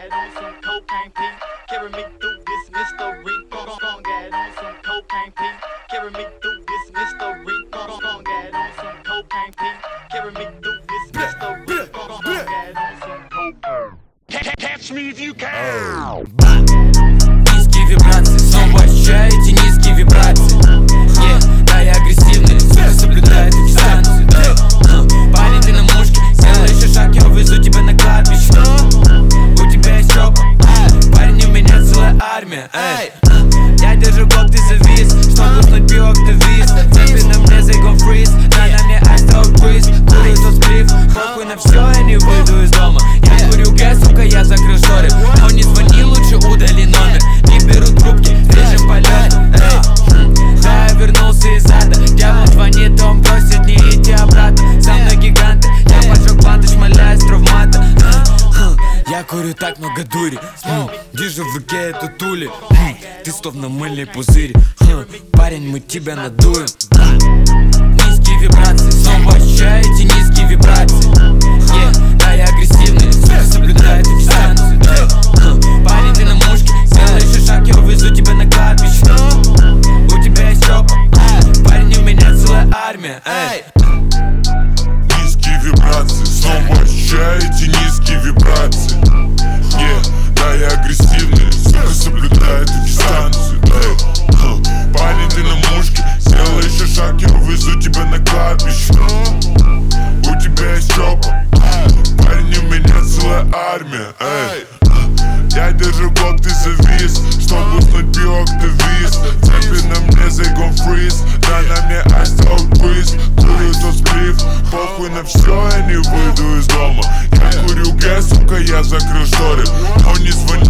got on some cocaine P, carry me through this mystery. Gon' got on some cocaine P, carry me through this mystery. Gon' got on some cocaine P, carry me through this mystery. Gon' got on some cocaine. Catch me if you can. Низкие вибрации, снова ощущаю эти низкие вибрации. Да, я агрессивный, сука, соблюдаю эту дистанцию. Парень, ты на мушке, сделай еще шаг, я увезу тебя на кладбище. У тебя есть жопа, парень, у меня целая армия. Я держу год, ты завис, чтобы уснуть пивок, ты вис. Цепи на мне, they gon' freeze, да на мне I stole breeze. Курю тот сплив, похуй на все, я не выйду из дома. Я курю гэс, сука, я закрыл шторы. Он не звони, лучше удали номер. Не берут трубки, режем полет. Да, я вернулся из ада. Дьявол звонит, он просит не идти обратно. Со мной гиганты, я поджег планты, шмаляюсь травмата. Я курю так много дури, держу в руке эту тули. Ты словно мыльный пузырь, парень, мы тебя надуем. Низкие вибрации, снова ощущаю эти низкие вибрации. Да, я агрессивный, сука, соблюдаю эту дистанцию. Парень, ты на мушке, сделай еще шаг, я увезу тебя на кладбище. У тебя есть жопа, парень, у меня целая армия. Низкие вибрации, снова ощущаю эти низкие вибрации. Да, я агрессивный, сука, соблюдаю эту дистанцию. Парень, ты на мушке, сделай еще шаг, я увезу тебя на кладбище. У тебя есть жопа, парень, у меня целая армия. Я держу год, ты завис, чтобы уснуть пивок, ты вис. Цепи на мне, they gon' freeze, да на мне I stole breeze. Курю тот сплив, похуй на все, я не выйду из дома. Я курю гэс, сука, я закрыл шторы. Он не звонит.